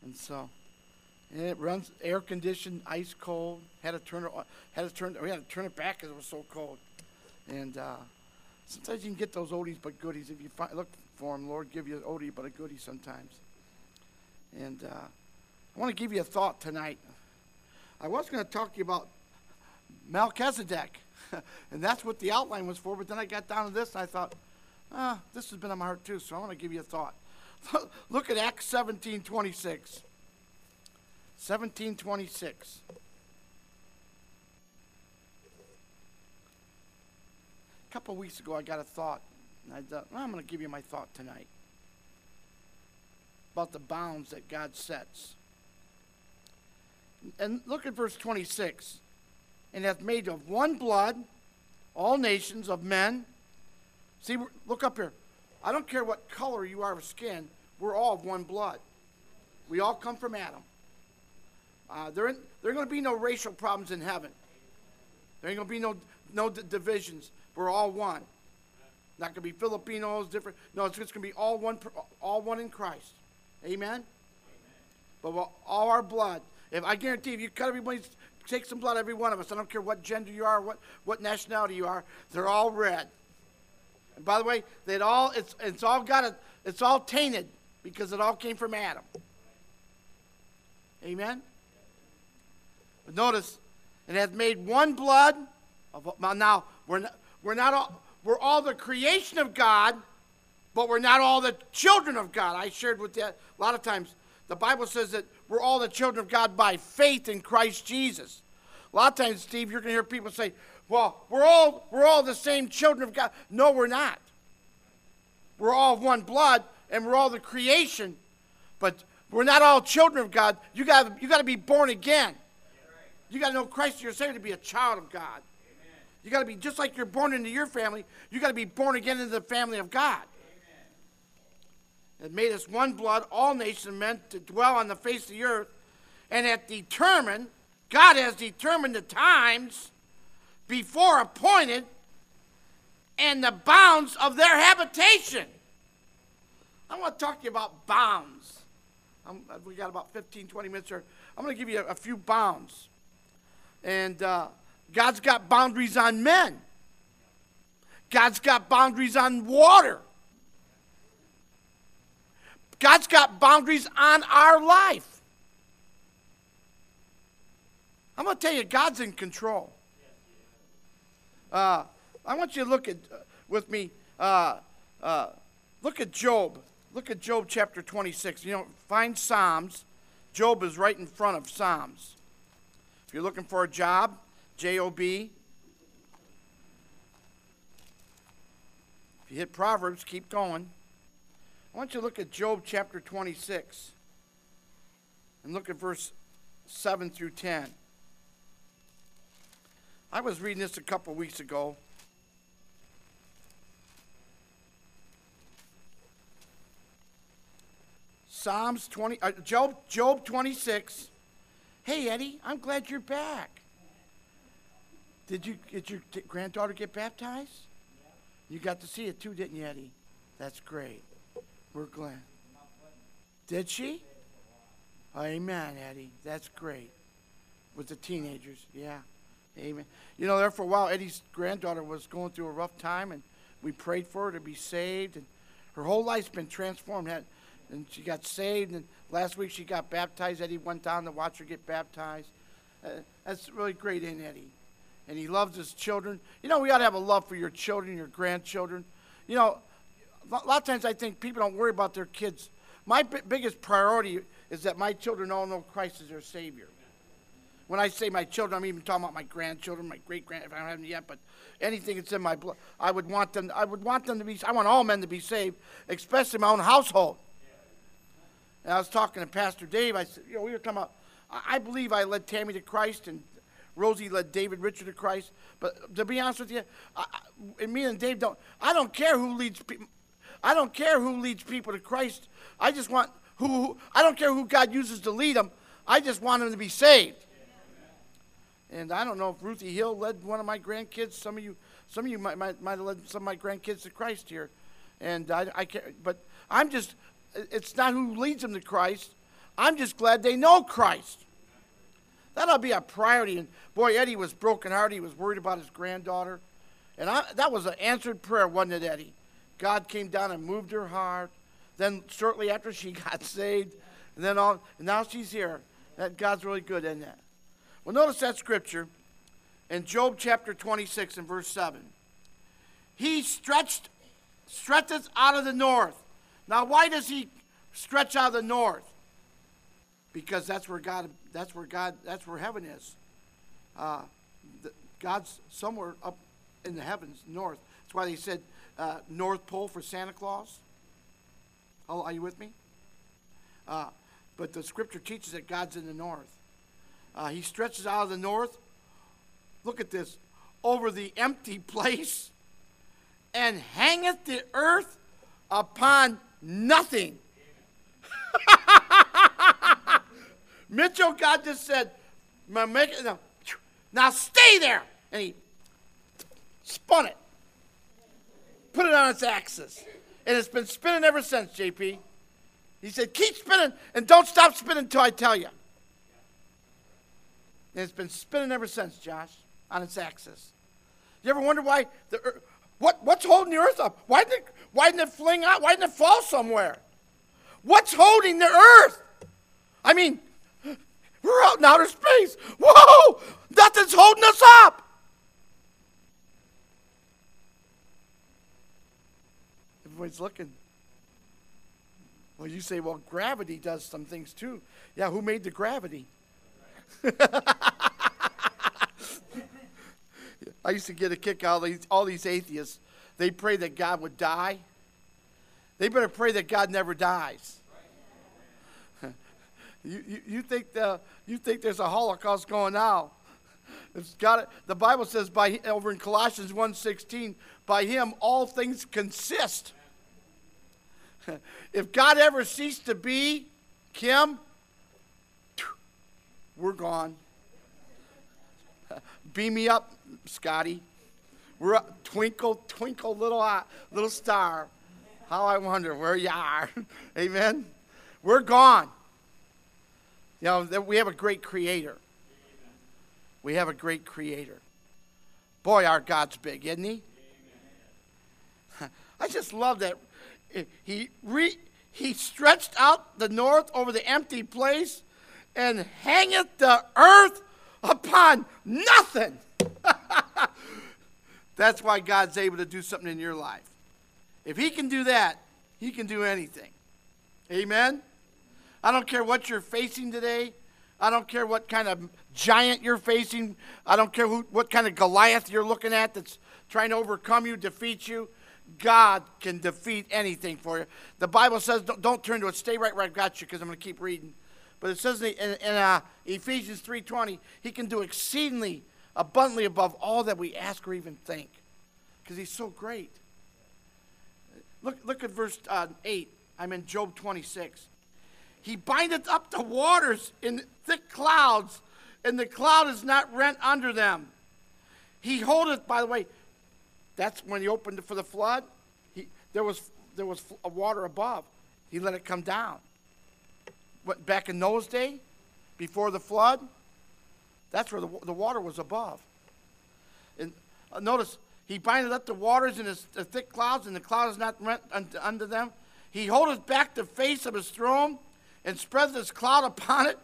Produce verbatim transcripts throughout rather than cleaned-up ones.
And so, and it runs air conditioned, ice cold. Had to turn it, on- had to turn, we had to turn it back because it was so cold. And uh, sometimes you can get those oldies but goodies if you find, look for them. Lord, give you an oldie but a goodie sometimes. And uh, I want to give you a thought tonight. I was going to talk to you about Melchizedek, and that's what the outline was for. But then I got down to this, and I thought, ah, this has been on my heart too. So I want to give you a thought. Look at Acts seventeen twenty-six. seventeen twenty-six. A couple of weeks ago, I got a thought, and I thought, well, I'm going to give you my thought tonight about the bounds that God sets. And look at verse twenty-six. And hath made of one blood all nations of men. See, look up here. I don't care what color you are of skin. We're all of one blood. We all come from Adam. Uh, there ain't, there are going to be no racial problems in heaven. There ain't going to be no, no d- divisions. We're all one. Not going to be Filipinos, different. No, it's just going to be all one, all one in Christ. Amen? Amen. But we're all our blood. If I guarantee, if you cut everybody's, take some blood, every one of us. I don't care what gender you are, what what nationality you are. They're all red. And by the way, they all it's it's all got a, it's all tainted because it all came from Adam. Amen. But notice, it hath made one blood. Of, now we're not, we're not all we're all the creation of God, but we're not all the children of God. I shared with that a lot of times. The Bible says that we're all the children of God by faith in Christ Jesus. A lot of times, Steve, you're going to hear people say, well, we're all we're all the same children of God. No, we're not. We're all of one blood, and we're all the creation, but we're not all children of God. You got you got to be born again. You got to know Christ, your Savior, to be a child of God. You got to be, just like you're born into your family, you got to be born again into the family of God. It made us one blood, all nations of men, to dwell on the face of the earth, and hath determined, God has determined the times before appointed and the bounds of their habitation. I want to talk to you about bounds. I'm, we got about fifteen, twenty minutes here. I'm going to give you a, a few bounds. And uh, God's got boundaries on men. God's got boundaries on water. God's got boundaries on our life. I'm going to tell you, God's in control. Uh, I want you to look at uh, with me. Uh, uh, look at Job. Look at Job chapter twenty-six. You know, find Psalms. Job is right in front of Psalms. If you're looking for a job, J O B. If you hit Proverbs, keep going. I want you to look at Job chapter twenty-six and look at verse seven through ten. I was reading this a couple weeks ago. Psalms twenty, uh, Job, Job twenty-six. Hey, Eddie, I'm glad you're back. Did you did your t- granddaughter get baptized? You got to see it too, didn't you, Eddie? That's great. We're glad. Did she? Amen, Eddie. That's great. With the teenagers, yeah. Amen. You know, there for a while, Eddie's granddaughter was going through a rough time, and we prayed for her to be saved, and her whole life's been transformed. And she got saved, and last week she got baptized. Eddie went down to watch her get baptized. Uh, that's really great in Eddie. And he loves his children. You know, we ought to have a love for your children, your grandchildren. You know, a lot of times I think people don't worry about their kids. My b- biggest priority is that my children all know Christ as their Savior. When I say my children, I'm even talking about my grandchildren, my great-grand, if I don't have them yet, but anything that's in my blood. I would want them, I would want them to be, I want all men to be saved, especially my own household. And I was talking to Pastor Dave. I said, you know, we were talking about, I believe I led Tammy to Christ, and Rosie led David Richard to Christ. But to be honest with you, I, and me and Dave don't, I don't care who leads people. I don't care who leads people to Christ. I just want who, who, I don't care who God uses to lead them. I just want them to be saved. And I don't know if Ruthie Hill led one of my grandkids. Some of you, some of you might, might, might have led some of my grandkids to Christ here. And I, I can't, but I'm just, it's not who leads them to Christ. I'm just glad they know Christ. That'll be a priority. And boy, Eddie was brokenhearted. He was worried about his granddaughter. And I, that was an answered prayer, wasn't it, Eddie? God came down and moved her heart. Then shortly after, she got saved. And then all, and now she's here. That God's really good, isn't it? Well, notice that scripture in Job chapter twenty-six and verse seven. He stretched, stretches out of the north. Now, why does he stretch out of the north? Because that's where God, that's where God, that's where heaven is. Uh, the, God's somewhere up in the heavens, north. That's why they said uh, North Pole for Santa Claus. Oh, are you with me? Uh, but the scripture teaches that God's in the north. Uh, he stretches out of the north. Look at this. Over the empty place, and hangeth the earth upon nothing. Mitchell, God just said, make it, now, now stay there. And he spun it. Put it on its axis. And it's been spinning ever since, J P. He said, keep spinning and don't stop spinning until I tell you. And it's been spinning ever since, Josh, on its axis. You ever wonder why the earth, what, what's holding the earth up? Why didn't, it, why didn't it fling out? Why didn't it fall somewhere? What's holding the earth? I mean, we're out in outer space. Whoa! Nothing's holding us up. Everybody's looking. Well, you say, well, gravity does some things too. Yeah, who made the gravity? I used to get a kick out of these, all these atheists. They pray that God would die. They better pray that God never dies. you, you, you, think the, you think there's a Holocaust going now. It's got, the Bible says by over in Colossians one sixteen, by him all things consist. If God ever ceased to be, Kim, we're gone. Beam me up, Scotty. We're up, twinkle, twinkle, little eye, little star. How I wonder where you are. Amen. We're gone. You know, we have a great creator. We have a great creator. Boy, our God's big, isn't he? I just love that. He re, he stretched out the north over the empty place and hangeth the earth upon nothing. That's why God's able to do something in your life. If he can do that, he can do anything. Amen? I don't care what you're facing today. I don't care what kind of giant you're facing. I don't care who, what kind of Goliath you're looking at that's trying to overcome you, defeat you. God can defeat anything for you. The Bible says, don't, don't turn to it. Stay right where I've got you because I'm going to keep reading. But it says in, in, in uh, Ephesians three twenty, he can do exceedingly abundantly above all that we ask or even think because he's so great. Look, look at verse uh, eight. I'm in Job twenty-six. He bindeth up the waters in thick clouds, and the cloud is not rent under them. He holdeth, by the way, that's when he opened it for the flood. He, there was there was a water above. He let it come down. What, back in Noah's day, before the flood, that's where the, the water was above. And uh, notice, he bindeth up the waters in his, the thick clouds, and the cloud is not rent unto, unto them. He holdeth back the face of his throne, and spreadeth his cloud upon it.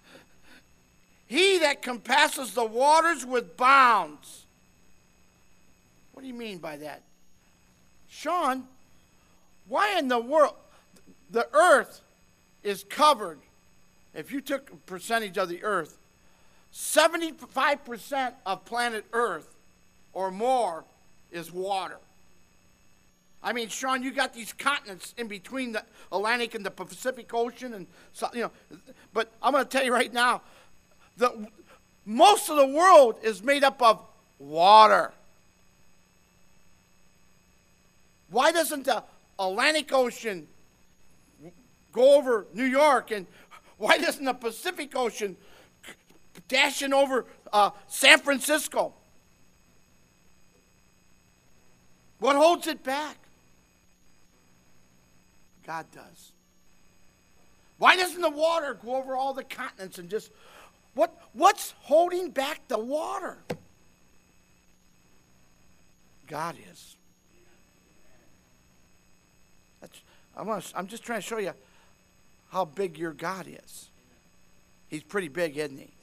He that compasses the waters with bounds. What do you mean by that? Sean, why in the world? The earth is covered. If you took a percentage of the earth, seventy-five percent of planet Earth or more is water. I mean, Sean, you got these continents in between the Atlantic and the Pacific Ocean, and so, you know. But I'm going to tell you right now, the most of the world is made up of water. Why doesn't the Atlantic Ocean go over New York, and why doesn't the Pacific Ocean dashing over uh, San Francisco? What holds it back? God does. Why doesn't the water go over all the continents and just, what, what's holding back the water? God is. That's, I want to, I'm just trying to show you how big your God is. He's pretty big, isn't he?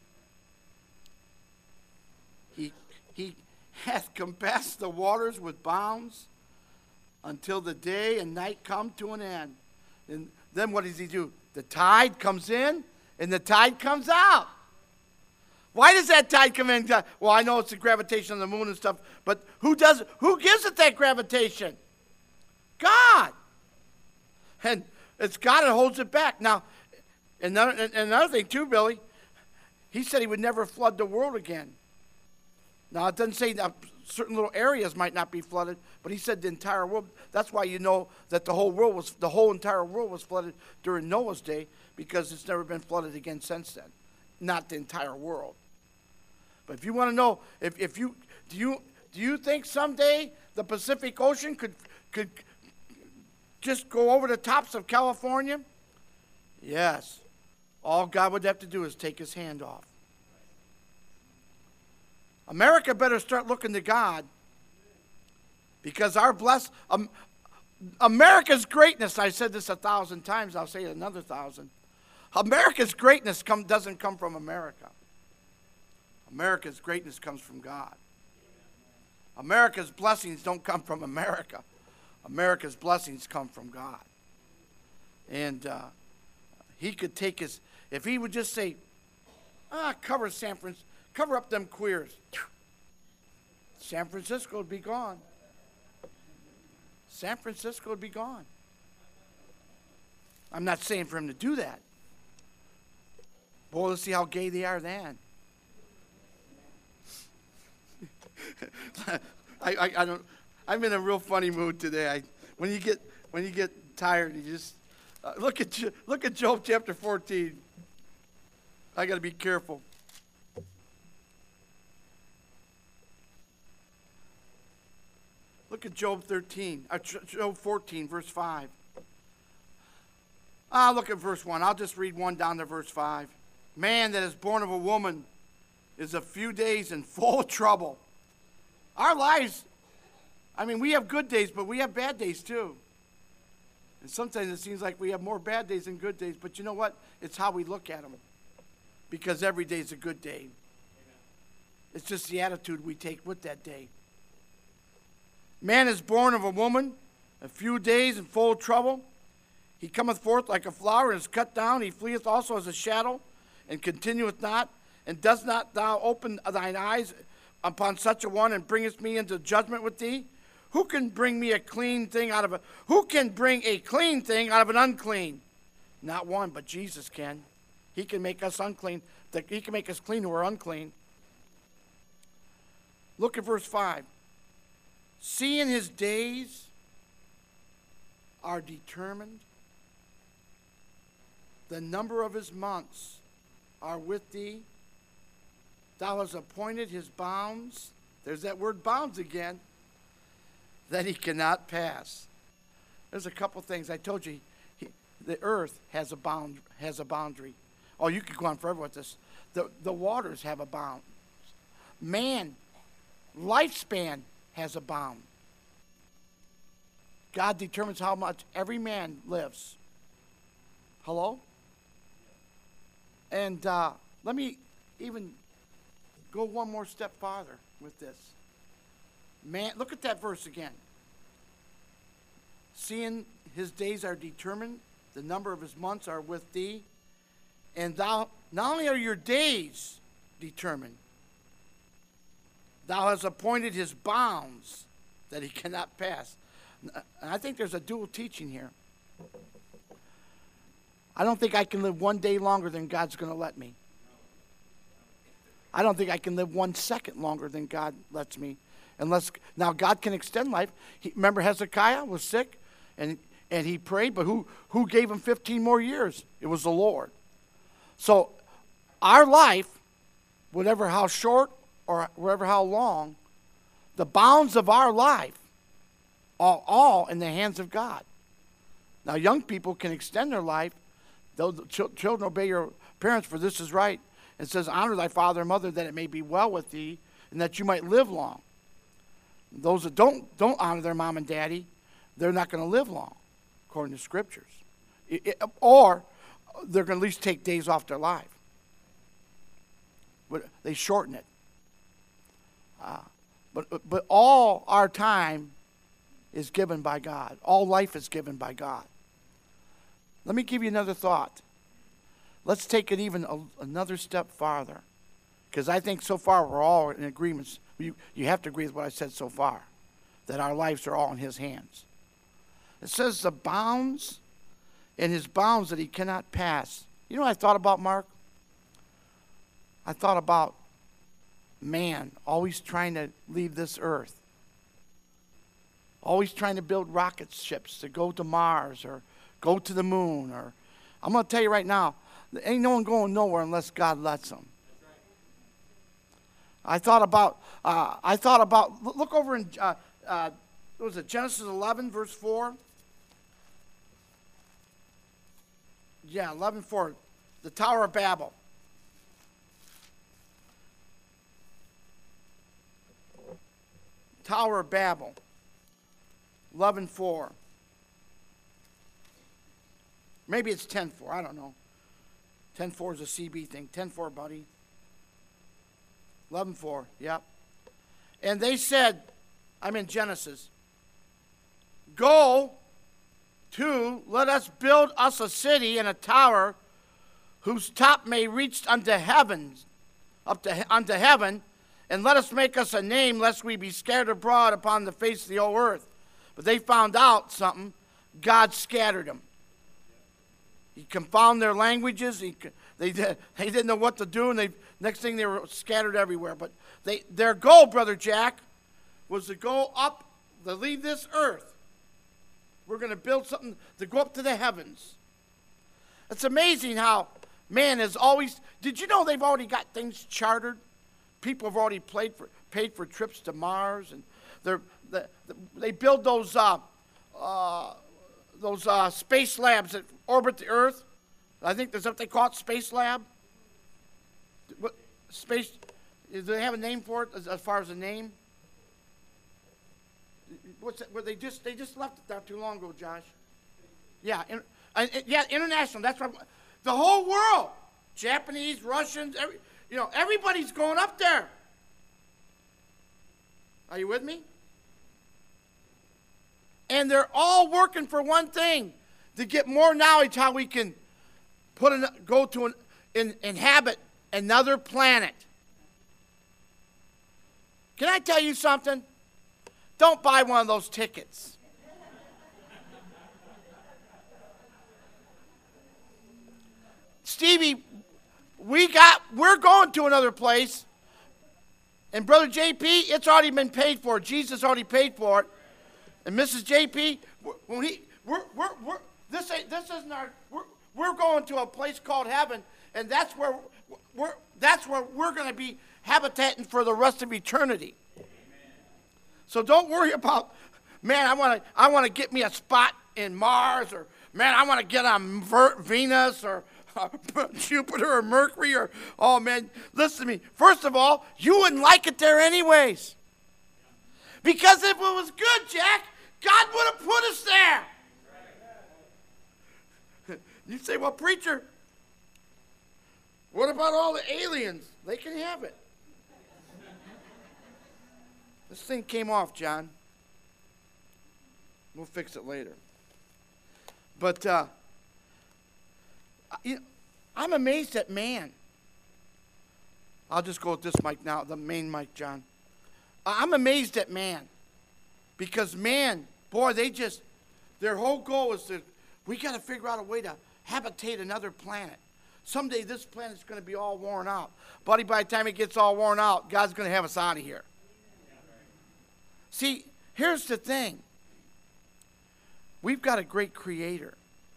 He, he hath compassed the waters with bounds until the day and night come to an end. And then what does he do? The tide comes in and the tide comes out. Why does that tide come in? Well, I know it's the gravitation of the moon and stuff, but who does? Who gives it that gravitation? God. And it's God that holds it back. Now, another, another thing too, Billy, he said he would never flood the world again. Now, it doesn't say that certain little areas might not be flooded, but he said the entire world. That's why you know that the whole world was, the whole entire world was flooded during Noah's day, because it's never been flooded again since then. Not the entire world. But if you want to know, if, if you do you do you think someday the Pacific Ocean could could just go over the tops of California? Yes. All God would have to do is take his hand off. America better start looking to God, because our bless um, America's greatness, I said this a thousand times, I'll say it another thousand. America's greatness come, doesn't come from America. America's greatness comes from God. America's blessings don't come from America. America's blessings come from God. And uh, he could take his, if he would just say, ah, cover San Francisco, cover up them queers, San Francisco would be gone. San Francisco would be gone. I'm not saying for him to do that. Boy, let's see how gay they are then. I, I, I don't. I'm in a real funny mood today. I, when you get when you get tired, you just uh, look at look at Job chapter fourteen. I got to be careful. Look at Job thirteen, uh, Job fourteen, verse five. Ah, look at verse one. I'll just read one down to verse five. Man that is born of a woman is a few days in full trouble. Our lives, I mean, we have good days, but we have bad days too. And sometimes it seems like we have more bad days than good days, but you know what? It's how we look at them. Because every day is a good day. It's just the attitude we take with that day. Man is born of a woman, a few days in full trouble. He cometh forth like a flower and is cut down. He fleeth also as a shadow and continueth not. And does not thou open thine eyes upon such a one and bringest me into judgment with thee? Who can bring me a clean thing out of a, who can bring a clean thing out of an unclean? Not one, but Jesus can. He can make us unclean. He can make us clean who are unclean. Look at verse five. Seeing his days are determined, the number of his months are with thee. Thou hast appointed his bounds. There's that word bounds again. That he cannot pass. There's a couple things. I told you, he, the earth has a bound, has a boundary. Oh, you could go on forever with this. The, the waters have a bound. Man, lifespan has a bound. God determines how much every man lives. Hello? And uh, let me even go one more step farther with this. Man, look at that verse again. Seeing his days are determined, the number of his months are with thee, and thou, not only are your days determined, thou hast appointed his bounds that he cannot pass. And I think there's a dual teaching here. I don't think I can live one day longer than God's going to let me. I don't think I can live one second longer than God lets me. Unless, now God can extend life. He, remember Hezekiah was sick and, and he prayed, but who, who gave him fifteen more years? It was the Lord. So our life, whatever how short or whatever how long, the bounds of our life are all in the hands of God. Now young people can extend their life. Those ch- children, obey your parents, for this is right. It says, honor thy father and mother, that it may be well with thee, and that you might live long. Those that don't, don't honor their mom and daddy, they're not going to live long, according to scriptures. It, it, or they're going to at least take days off their life. But they shorten it. Uh, but, but all our time is given by God. All life is given by God. Let me give you another thought. Let's take it even a, another step farther. Because I think so far we're all in agreement. You, you have to agree with what I said so far. That our lives are all in his hands. It says the bounds and his bounds that he cannot pass. You know what I thought about, Mark? I thought about man always trying to leave this earth. Always trying to build rocket ships to go to Mars or go to the moon. Or I'm going to tell you right now, there ain't no one going nowhere unless God lets them. I thought about, uh, I thought about, look over in, uh, uh, what was it, Genesis eleven, verse four? Yeah, eleven four, the Tower of Babel. Tower of Babel, eleven four. Maybe it's ten four, I don't know. ten four is a C B thing. ten four, buddy. eleven four, yep. And they said, I'm in Genesis, go to, let us build us a city and a tower whose top may reach unto heavens, up to unto heaven, and let us make us a name, lest we be scattered abroad upon the face of the whole earth. But they found out something. God scattered them. He confounded their languages. He, they, they didn't know what to do, and they next thing they were scattered everywhere. But they, their goal, Brother Jack, was to go up, to leave this earth. We're going to build something to go up to the heavens. It's amazing how man has always, did you know they've already got things chartered? People have already paid for, paid for trips to Mars, and they're, the, the, they build those uh, uh, those uh, space labs that orbit the Earth. I think that's what they call it, Space Lab. What, space? Do they have a name for it as, as far as a name? What's it, where they just they just left it not too long ago, Josh. Yeah, in, uh, yeah, international. That's what the whole world, Japanese, Russians, every. You know, everybody's going up there. Are you with me? And they're all working for one thing, to get more knowledge how we can put an, go to an, in, inhabit another planet. Can I tell you something? Don't buy one of those tickets. Stevie, we got, we're going to another place. And Brother J P, it's already been paid for. Jesus already paid for it. And Missus J P, when he, we're, we're, we're, this ain't, this isn't our, we're, we're going to a place called heaven, and that's where we're, that's where we're going to be habitating for the rest of eternity. Amen. So don't worry about, man, I want to, I want to get me a spot in Mars, or man, I want to get on Venus, or Uh, Jupiter or Mercury, or, oh man, listen to me. First of all, you wouldn't like it there anyways. Because if it was good, Jack, God would have put us there. You say, well, preacher, what about all the aliens? They can have it. This thing came off, John. We'll fix it later. But, uh, You know, I'm amazed at man. I'll just go with this mic now, the main mic, John. I'm amazed at man. Because man, boy, they just, their whole goal is to, we got to figure out a way to habitate another planet. Someday this planet's going to be all worn out. Buddy, by the time it gets all worn out, God's going to have us out of here. See, here's the thing. We've got a great creator.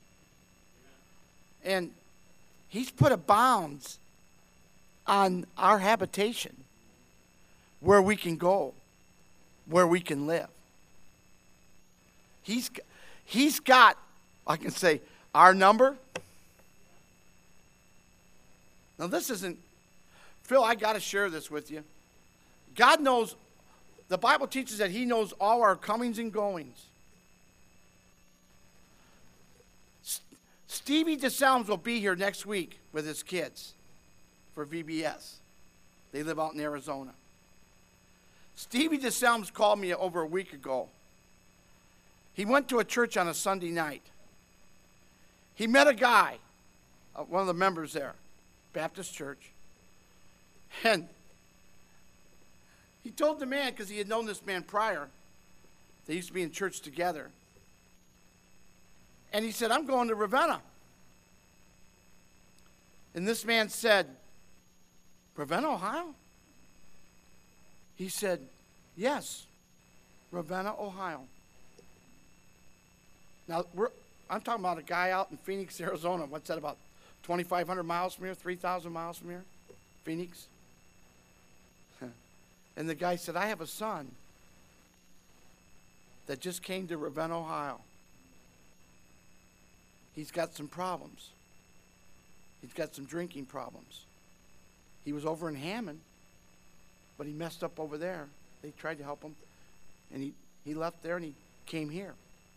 And he's put a bounds on our habitation, where we can go, where we can live. He's, he's got, I can say, our number, Now this isn't, Phil, I got to share this with you. God knows, the Bible teaches that he knows all our comings and goings. S- Stevie DeSalms will be here next week with his kids for V B S. They live out in Arizona. Stevie DeSalms called me over a week ago. He went to a church on a Sunday night. He met a guy, uh, one of the members there, Baptist church, and he told the man, because he had known this man prior, they used to be in church together, and he said, I'm going to Ravenna. And this man said, Ravenna, Ohio? He said, yes, Ravenna, Ohio. Now, we're, I'm talking about a guy out in Phoenix, Arizona. What's that, about twenty-five hundred miles from here, three thousand miles from here? Phoenix? And the guy said, I have a son that just came to Ravenna, Ohio. He's got some problems. He's got some drinking problems. He was over in Hammond, but he messed up over there. They tried to help him, and he, he left there and he came here.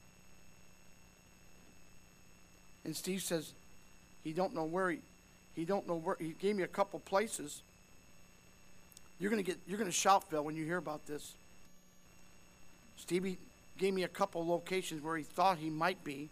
And Steve says he don't know where he, he don't know where, he gave me a couple places. You're gonna get, you're gonna shout, Phil, when you hear about this. Stevie gave me a couple locations where he thought he might be.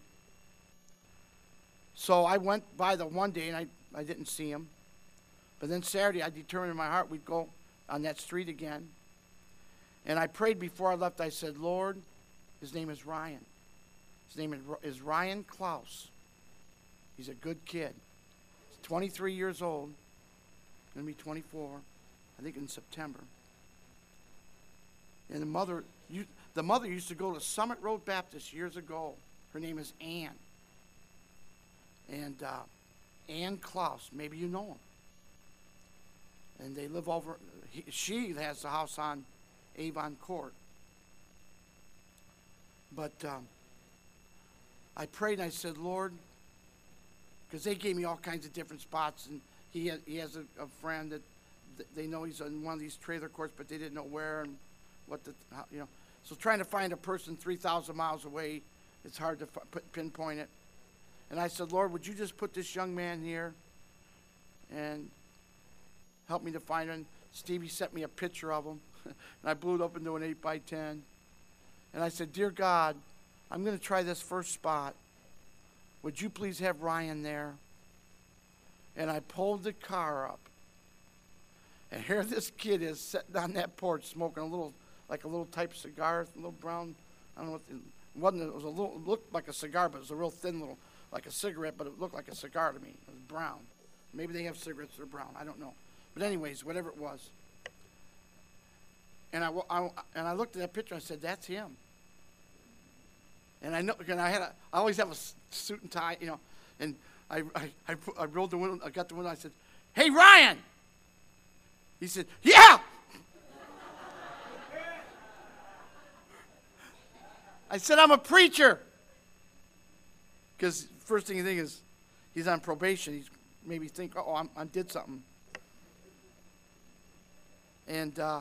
So I went by the one day and I, I didn't see him. But then Saturday I determined in my heart we'd go on that street again. And I prayed before I left. I said, Lord, his name is Ryan. His name is, is Ryan Klaus. He's a good kid. He's twenty-three years old. Going to be twenty-four, I think in September. And the mother, you, the mother used to go to Summit Road Baptist years ago. Her name is Ann. And uh, Ann Klaus, maybe you know him. And they live over, he, she has the house on Avon Court. But um, I prayed and I said, Lord, because they gave me all kinds of different spots, and he has, he has a, a friend that th- they know he's on one of these trailer courts, but they didn't know where and what the, how, you know. So trying to find a person three thousand miles away, it's hard to f- put, pinpoint it. And I said, Lord, would you just put this young man here and help me to find him? Stevie sent me a picture of him, and I blew it up into an eight by ten. And I said, Dear God, I'm going to try this first spot. Would you please have Ryan there? And I pulled the car up. And here this kid is sitting on that porch smoking a little, like a little type cigar, a little brown, I don't know what, it wasn't, it was a little, it looked like a cigar, but it was a real thin little, like a cigarette, but it looked like a cigar to me. It was brown. Maybe they have cigarettes that are brown, I don't know. But anyways, whatever it was. And I, I, and I looked at that picture and I said, that's him. And I know, and I had a, I always have a suit and tie, you know, and I, I, I, I rolled the window, I got the window, I said, hey, Ryan! He said, yeah! I said, I'm a preacher. Because first thing you think is, he's on probation. He's maybe think, oh, I'm, I did something. And uh,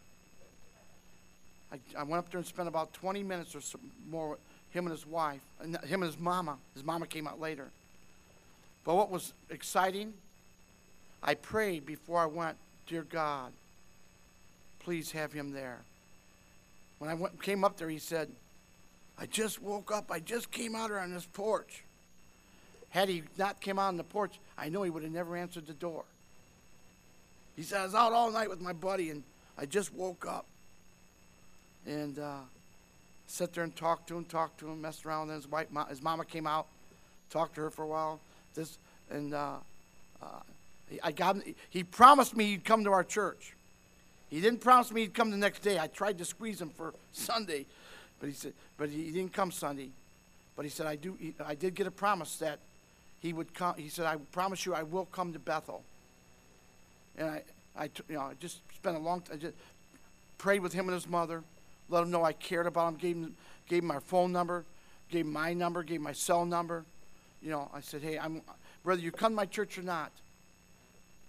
I, I went up there and spent about twenty minutes or so more with him and his wife, and him and his mama. His mama came out later. But what was exciting, I prayed before I went, Dear God, please have him there. When I went, came up there, he said, I just woke up. I just came out here on this porch. Had he not come out on the porch, I know he would have never answered the door. He said, I was out all night with my buddy, and I just woke up. And uh, sat there and talked to him, talked to him, messed around. And his wife, his mama came out, talked to her for a while. This and uh, uh, I got him. He promised me he'd come to our church. He didn't promise me he'd come the next day. I tried to squeeze him for Sunday, but he said, but he didn't come Sunday. But he said, I do. He, I did get a promise that he would come. He said, I promise you, I will come to Bethel. And I, I, you know, I just spent a long time. I just prayed with him and his mother, let him know I cared about him. Gave him, gave him our phone number, gave him my number, gave him my cell number. You know, I said, hey, I'm whether you come to my church or not,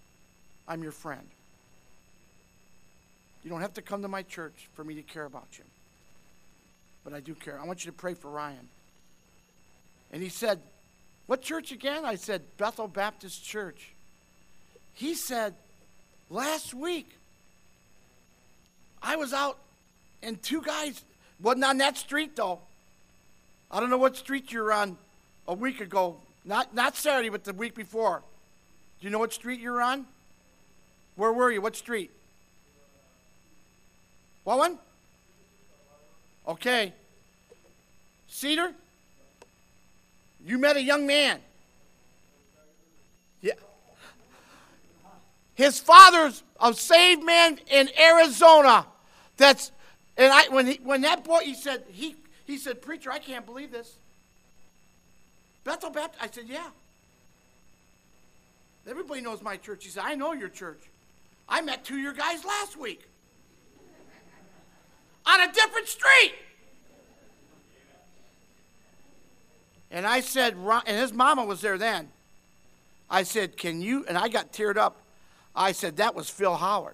I'm your friend. You don't have to come to my church for me to care about you. But I do care. I want you to pray for Ryan. And he said, what church again? I said, Bethel Baptist Church. He said, last week, I was out and two guys, wasn't on that street though. I don't know what street you were on a week ago. Not, not Saturday, but the week before. Do you know what street you were on? Where were you? What street? What one? Okay. Cedar? You met a young man. Yeah. His father's a saved man in Arizona. That's and I when he when that boy he said he he said, preacher, I can't believe this. Bethel Baptist. I said, yeah. Everybody knows my church. He said, I know your church. I met two of your guys last week. On a different street. And I said, and his mama was there then. I said, can you, and I got teared up. I said, that was Phil Howard.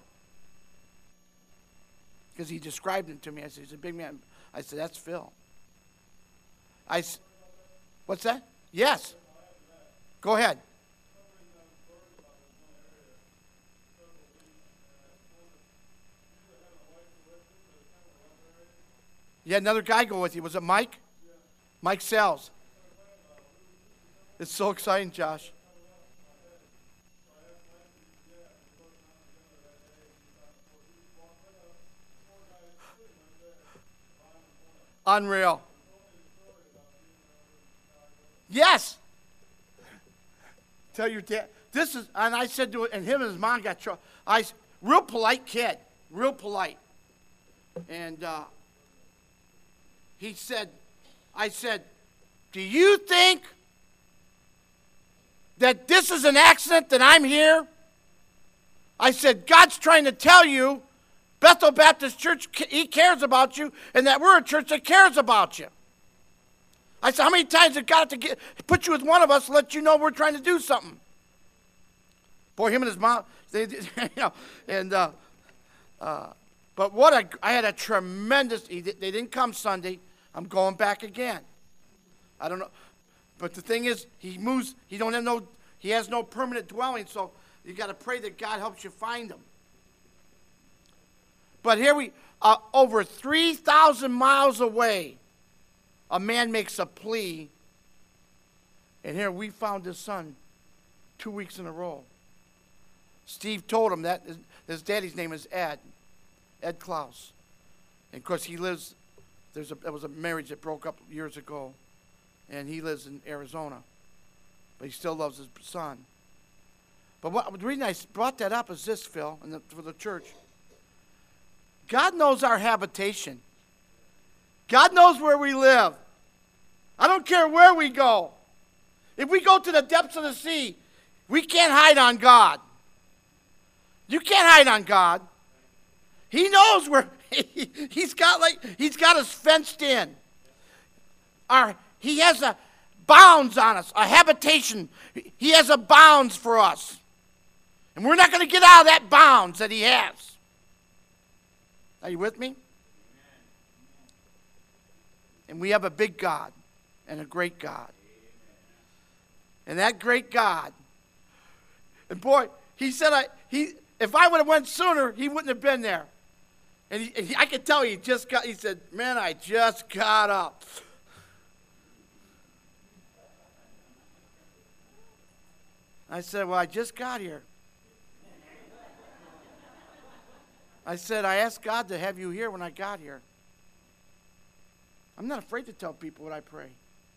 Because he described him to me. I said, he's a big man. I said, that's Phil. I said, what's that? Yes. Go ahead. You had another guy go with you. Was it Mike? Mike Sells. It's so exciting, Josh. Unreal. Yes. Tell your dad. This is, and I said to it, and him and his mom got trouble. I, real polite kid, real polite. And uh, he said, I said, do you think that this is an accident that I'm here? I said, God's trying to tell you, Bethel Baptist Church, he cares about you, and that we're a church that cares about you. I said, how many times did God have to get, put you with one of us to let you know we're trying to do something? Boy, him and his mom, they, you know, and, uh, uh, but what a, I had a tremendous, he, they didn't come Sunday. I'm going back again. I don't know. But the thing is, he moves, he don't have no, he has no permanent dwelling, so you got to pray that God helps you find him. But here we, uh, over three thousand miles away, a man makes a plea, and here we found his son two weeks in a row. Steve told him that his, his daddy's name is Ed, Ed Klaus. And of course he lives, there's a, there was a marriage that broke up years ago, and he lives in Arizona, but he still loves his son. But what, the reason I brought that up is this, Phil, and the, for the church. God knows our habitation. God knows where we live. I don't care where we go. If we go to the depths of the sea, we can't hide on God. You can't hide on God. He knows where he, he's got like he's got us fenced in. Our he has a bounds on us, a habitation. He has a bounds for us. And we're not going to get out of that bounds that he has. Are you with me? And we have a big God and a great God. And that great God, and boy, he said, I he if I would have went sooner, he wouldn't have been there. And, he, and he, I could tell he just got, he said, man, I just got up. I said, well, I just got here. I said, I asked God to have you here when I got here. I'm not afraid to tell people what I pray.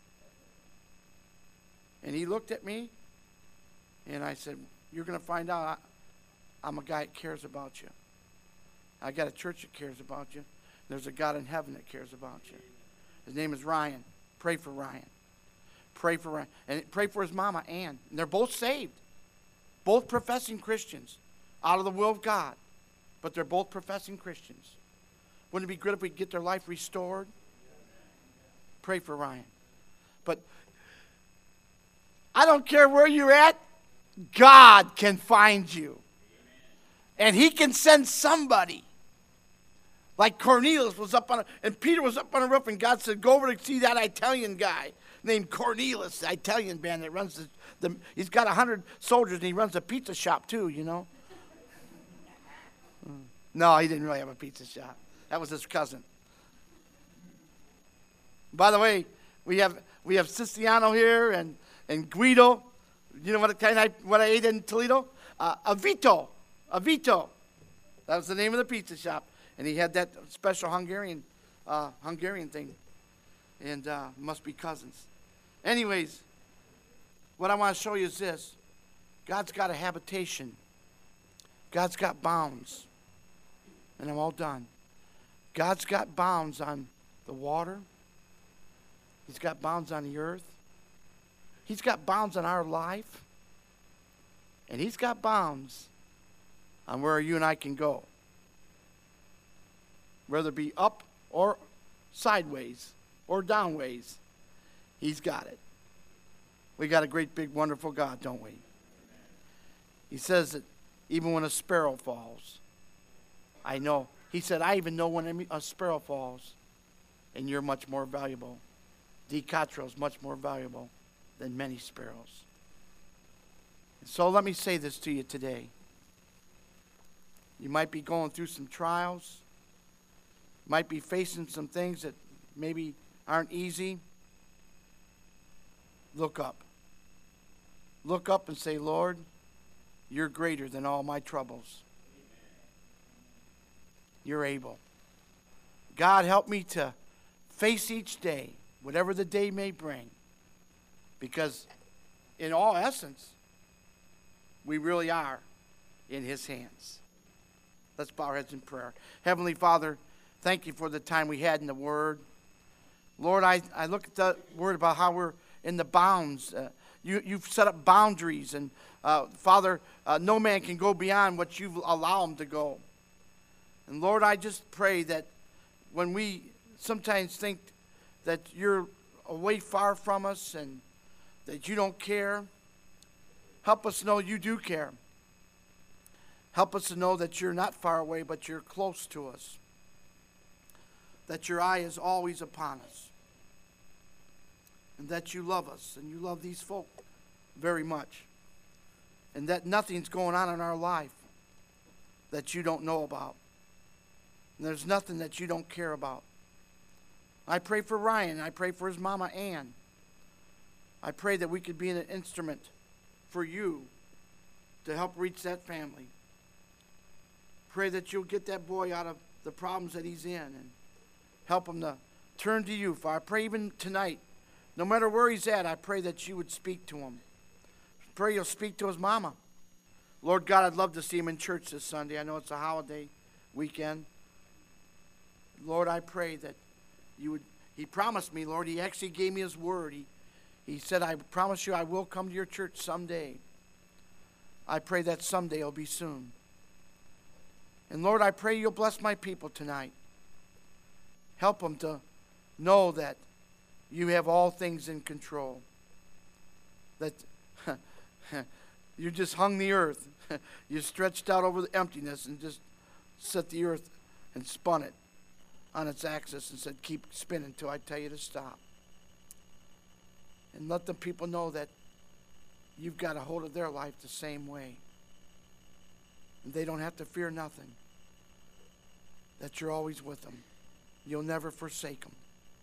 And he looked at me, and I said, you're going to find out I, I'm a guy that cares about you. I got a church that cares about you. There's a God in heaven that cares about you. His name is Ryan. Pray for Ryan. Pray for Ryan. And pray for his mama, Ann. And they're both saved. Both professing Christians out of the will of God. But they're both professing Christians. Wouldn't it be good if we could get their life restored? Pray for Ryan. But I don't care where you're at, God can find you. And he can send somebody. Like Cornelius was up on a, and Peter was up on a roof, and God said, go over to see that Italian guy named Cornelius, the Italian man that runs the, the he's got a hundred soldiers, and he runs a pizza shop too, you know. No, he didn't really have a pizza shop. That was his cousin. By the way, we have we have Siciliano here and, and Guido. You know what kind I what I ate in Toledo? Uh, Avito. Avito. That was the name of the pizza shop. And he had that special Hungarian uh, Hungarian thing. And uh, must be cousins. Anyways, what I want to show you is this. God's got a habitation. God's got bounds. And I'm all done. God's got bounds on the water. He's got bounds on the earth. He's got bounds on our life. And he's got bounds on where you and I can go. Whether it be up or sideways or downways, he's got it. We got a great, big, wonderful God, don't we? He says that even when a sparrow falls, I know. He said, I even know when a sparrow falls, and you're much more valuable. Decatro is much more valuable than many sparrows. So let me say this to you today. You might be going through some trials. Might be facing some things that maybe aren't easy. Look up. Look up and say, Lord, you're greater than all my troubles. You're able. God, help me to face each day, whatever the day may bring. Because in all essence, we really are in his hands. Let's bow our heads in prayer. Heavenly Father, thank you for the time we had in the Word. Lord, I, I look at the Word about how we're in the bounds. Uh, you, you've set up boundaries. And, uh, Father, uh, no man can go beyond what you've allowed them to go. And, Lord, I just pray that when we sometimes think that you're away far from us and that you don't care, help us know you do care. Help us to know that you're not far away, but you're close to us. That your eye is always upon us. And that you love us, and you love these folk very much. And that nothing's going on in our life that you don't know about. And there's nothing that you don't care about. I pray for Ryan. I pray for his mama, Ann. I pray that we could be an instrument for you to help reach that family. Pray that you'll get that boy out of the problems that he's in and help him to turn to you. For I pray even tonight, no matter where he's at, I pray that you would speak to him. Pray you'll speak to his mama. Lord God, I'd love to see him in church this Sunday. I know it's a holiday weekend. Lord, I pray that you would, he promised me, Lord, he actually gave me his word. He, he said, I promise you I will come to your church someday. I pray that someday will be soon. And Lord, I pray you'll bless my people tonight. Help them to know that you have all things in control. That you just hung the earth. You stretched out over the emptiness and just set the earth and spun it on its axis and said, keep spinning until I tell you to stop. And let the people know that you've got a hold of their life the same way. And they don't have to fear nothing. That you're always with them. You'll never forsake them.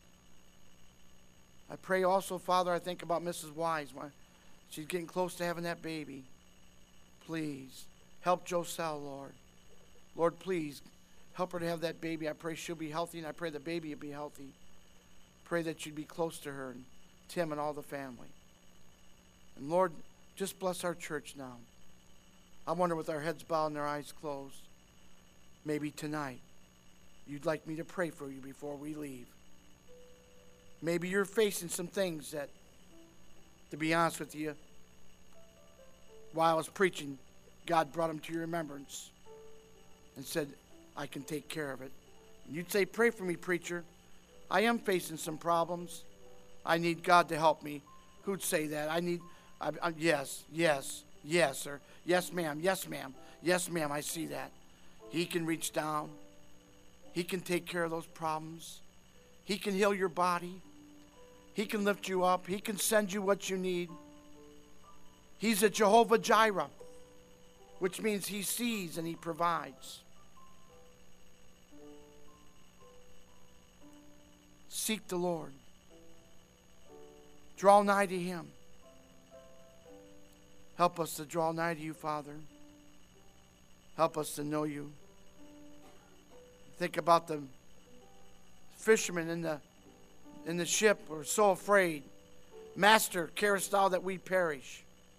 I pray also, Father, I think about Missus Wise. She's getting close to having that baby. Please, help Joselle, Lord. Lord, please, help her to have that baby. I pray she'll be healthy, and I pray the baby will be healthy. Pray that you'd be close to her, and Tim and all the family. And Lord, just bless our church now. I wonder, with our heads bowed and our eyes closed, maybe tonight you'd like me to pray for you before we leave. Maybe you're facing some things that, to be honest with you, while I was preaching, God brought them to your remembrance and said, I can take care of it. And you'd say, pray for me, preacher. I am facing some problems. I need God to help me. Who'd say that? I need, I, I, yes, yes. Yes, sir. Yes, ma'am. Yes, ma'am. Yes, ma'am. I see that. He can reach down. He can take care of those problems. He can heal your body. He can lift you up. He can send you what you need. He's a Jehovah Jireh, which means he sees and he provides. Seek the Lord. Draw nigh to him. Help us to draw nigh to you, Father. Help us to know you. Think about the fishermen in the in the ship were so afraid. Master, carest thou that we perish?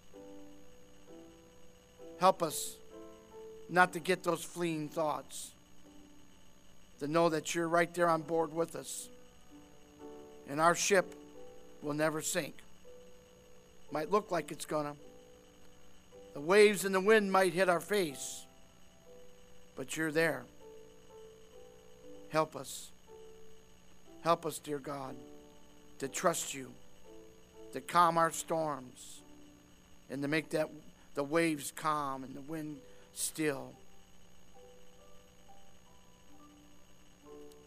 Help us not to get those fleeing thoughts. To know that you're right there on board with us. And our ship will never sink. Might look like it's gonna. The waves and the wind might hit our face. But you're there. Help us. Help us, dear God, to trust you, to calm our storms, and to make that the waves calm and the wind still.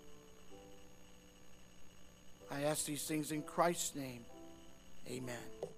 I ask these things in Christ's name. Amen.